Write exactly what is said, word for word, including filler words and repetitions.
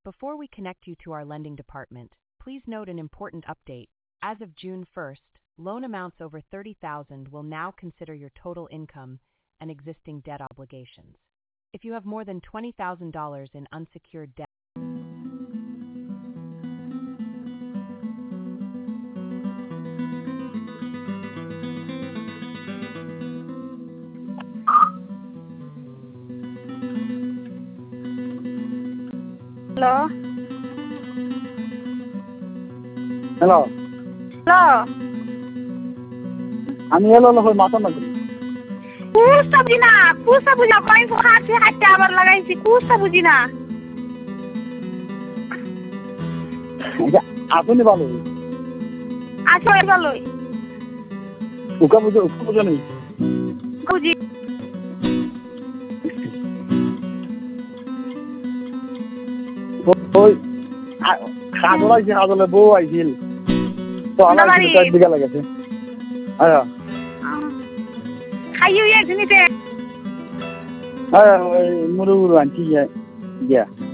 Before we connect you to our lending department, please note an important update. As of June first, loan amounts over thirty thousand dollars will now consider your total income and existing debt obligations. If you have more than twenty thousand dollars in unsecured debt, Hello. Hello. Hello. আমি এলো হই মাথা নাকি কুস্তা বুঝি না কুস্তা বুঝি না কই খাচ্ছি হাতে আবার লাগাইছি কুস্তা বুঝি না আপনি ভালো আসলে ভালোই উকা বুঝো উকা বুঝো নি বুঝি ওই খাজলা যে খাজলা বউ আইছিল তো আমার কাছে দিকে লাগাছে আয়া খাইও একদিনতে আয়া মুরু মুরু আনছি গিয়া